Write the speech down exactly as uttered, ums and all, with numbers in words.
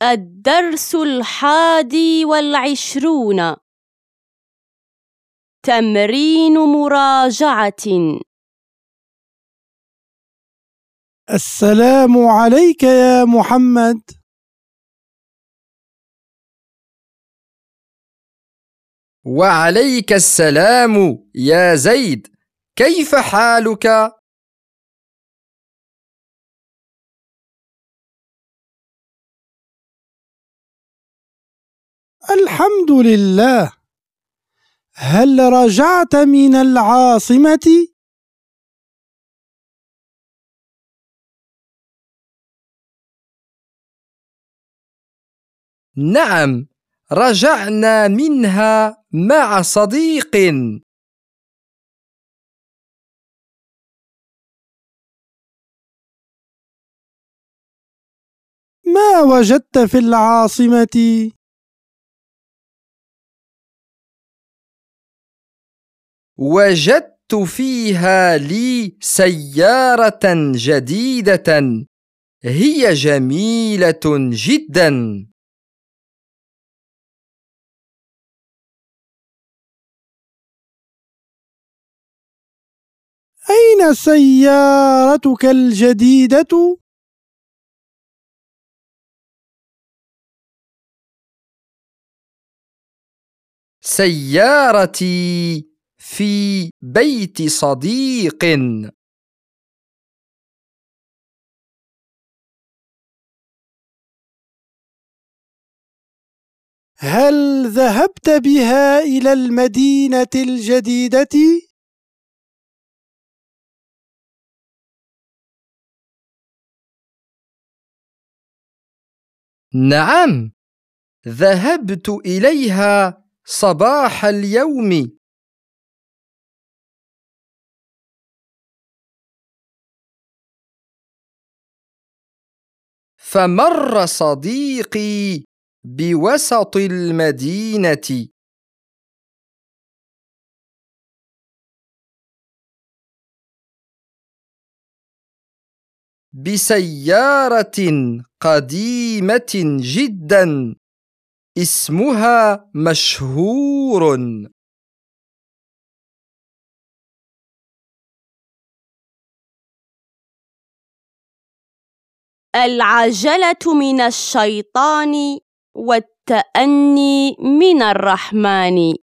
الدرس الحادي والعشرون. تمرين مراجعة. السلام عليك يا محمد. وعليك السلام يا زيد، كيف حالك؟ الحمد لله. هل رجعت من العاصمة؟ نعم، رجعنا منها مع صديق. ما وجدت في العاصمة؟ وجدت فيها لي سيارة جديدة، هي جميلة جدا. أين سيارتك الجديدة؟ سيارتي في بيت صديق. هل ذهبت بها إلى المدينة الجديدة؟ نعم، ذهبت إليها صباح اليوم. فمر صديقي بوسط المدينة. بسيارة قديمة جدا اسمها مشهور. العجلة من الشيطان والتأني من الرحمن.